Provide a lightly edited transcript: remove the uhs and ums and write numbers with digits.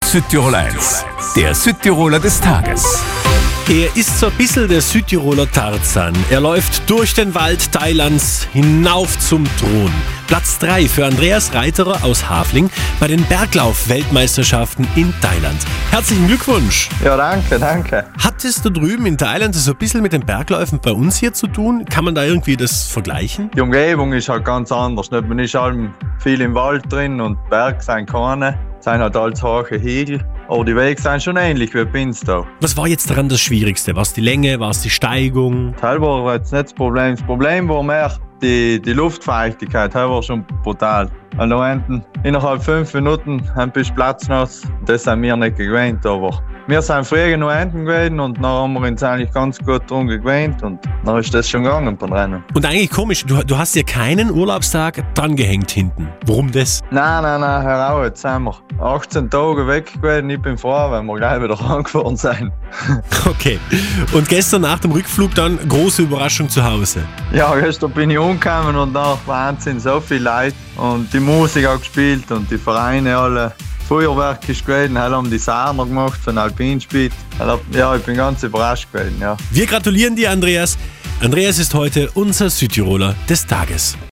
Südtirol 1, der Südtiroler des Tages. Er ist so ein bisschen der Südtiroler Tarzan. Er läuft durch den Wald Thailands hinauf zum Thron. Platz 3 für Andreas Reiterer aus Hafling bei den Berglauf-Weltmeisterschaften in Thailand. Herzlichen Glückwunsch! Ja, danke. Hat es da drüben in Thailand so ein bisschen mit den Bergläufen bei uns hier zu tun? Kann man da irgendwie das vergleichen? Die Umgebung ist halt ganz anders. Man ist halt viel im Wald drin und Berge sind keine. Es sind halt alles hohe Hügel. Aber die Wege sind schon ähnlich wie bei uns da. Was war jetzt daran das Schwierigste? War es die Länge? War es die Steigung? Teilweise war jetzt nicht das Problem. Das Problem war mehr die Luftfeuchtigkeit. Das war schon brutal. Und da hinten, innerhalb 5 Minuten bist du platznass. Das sind wir nicht gewöhnt. Aber wir sind früher noch hinten gewesen und dann haben wir uns eigentlich ganz gut darum gewöhnt. Und dann ist das schon gegangen beim Rennen. Und eigentlich komisch, du hast ja keinen Urlaubstag dran gehängt hinten. Warum das? Nein, hör auf, jetzt sind wir 18 Tage weg gewesen. Ich bin froh, wenn wir gleich wieder rangefahren sind. Okay. Und gestern nach dem Rückflug dann große Überraschung zu Hause. Ja, gestern bin ich umgekommen und da Wahnsinn, so viel Leute. Und die Musik auch gespielt und die Vereine alle. Feuerwerk ist gewesen, haben die Sarner gemacht von Alpinspeed. Ja, ich bin ganz überrascht gewesen, ja. Wir gratulieren dir, Andreas. Andreas ist heute unser Südtiroler des Tages.